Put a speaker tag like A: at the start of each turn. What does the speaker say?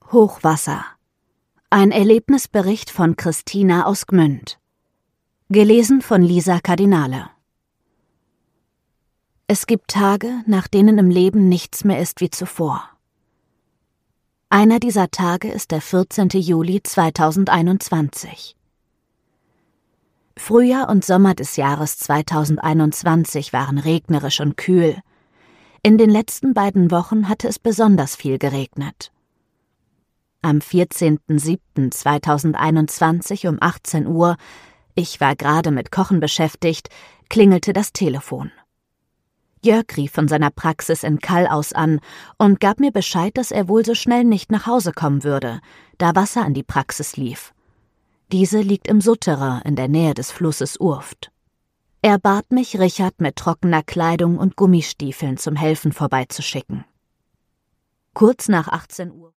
A: Hochwasser. Ein Erlebnisbericht von Christina aus Gmünd. Gelesen von Lisa Kardinale. Es gibt Tage, nach denen im Leben nichts mehr ist wie zuvor. Einer dieser Tage ist der 14. Juli 2021. Frühjahr und Sommer des Jahres 2021 waren regnerisch und kühl. In den letzten beiden Wochen hatte es besonders viel geregnet. Am 14.07.2021 um 18 Uhr, ich war gerade mit Kochen beschäftigt, klingelte das Telefon. Jörg rief von seiner Praxis in Kall aus an und gab mir Bescheid, dass er wohl so schnell nicht nach Hause kommen würde, da Wasser an die Praxis lief. Diese liegt im Sutterer in der Nähe des Flusses Urft. Er bat mich, Richard mit trockener Kleidung und Gummistiefeln zum Helfen vorbeizuschicken. Kurz nach 18 Uhr